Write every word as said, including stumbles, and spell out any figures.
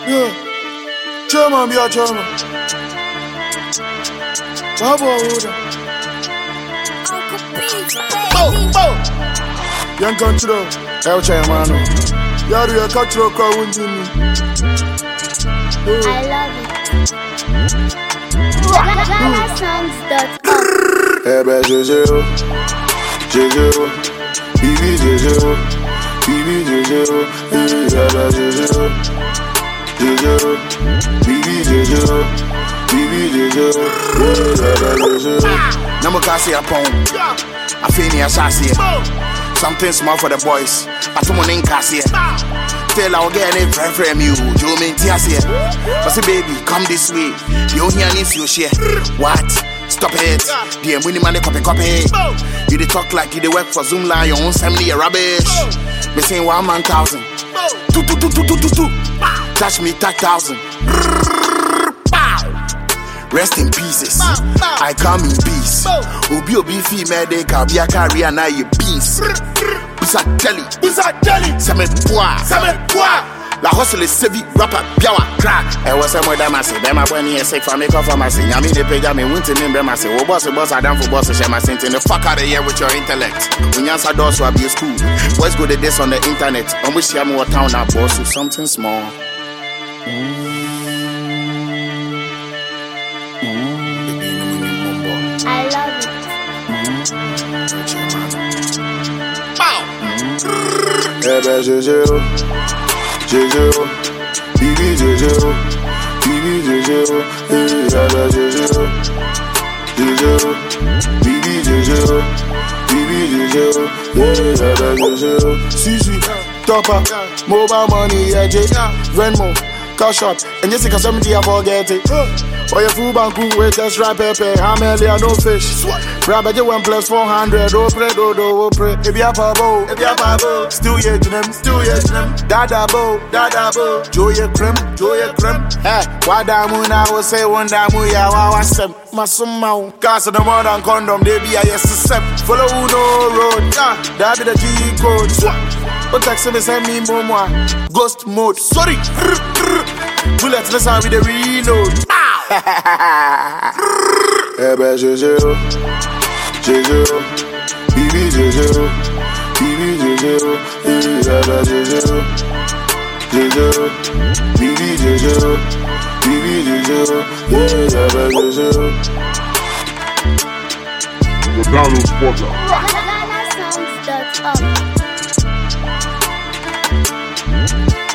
Yeah. Chairman, be a chairman. Baba, order. Oh, oh. Young control. El chairman. Yari, a control car won't do me. I love it. Ghana songs dot com. Eh ben, Jojo. Jojo. Bibi Jojo. Bibi Jojo. Eh ben, Jojo. Jojo. Bibi Jojo. Bibi Jojo. Eh ben, Jojo. Namo kasi upon. I feel near Sassy. Something small for the boys. I told my name Cassie. Tell I'll get it from you. You mean Tiasia? I say, baby, come this way. You hear if you share. What? Stop it. The money money copy copy. You dey talk like you dey work for Zoom line. Your own family rubbish. Me saying one man thousand. Two two two two two two two. Touch me touch thousand. Rest in pieces. I come in peace. Obi obi female they can be a career now you peace. Bisa jelly, bisa jelly. Same poa, same poa. La hustle is sevi rapper biawa crack. I was a more than I say. Them a when you say for me come from I say. Yami the page me went to name them I say. Oh boss, boss I done for boss. Share my sentence. The fuck out of here with your intellect. When you answer doors will be a school. Boys go to this on the internet. And we share more town now boss with something small. Mm. I love it. Eh ben Jojo, Jojo, Bibi Jojo, Bibi Jojo, eh ben Jojo, Jojo, Bibi Jojo, Bibi Jojo, eh ben Jojo. Sisi, Topper, mobile money, yeah, J, Venmo, cash up, and yes, because somebody I forget it. Oh, your food bank, wait, test right pepe, how many are no fish? Rabbi, you one plus four hundred, oh, pray, do, do, oh, pray. If you have a bow, if you have a bow, still yet to them, still yet to them. Dada bow, dada bow, Joy Crim, Joy Crim. Hey, why damu na will say one damu ya wawa sem. Masuma, cast of the modern condom, they be a yes to step. Follow no road, yeah, that be the G code. But text me, send me more, ghost mode. Sorry, bullets, let's have the reload. Eh ben Jojo, Jojo, Bibi Jojo, Bibi Jojo, eh ben Jojo, Jojo, Bibi Jojo, Bibi Jojo, eh ben Jojo. The download spoiler. Ghana songs dot com.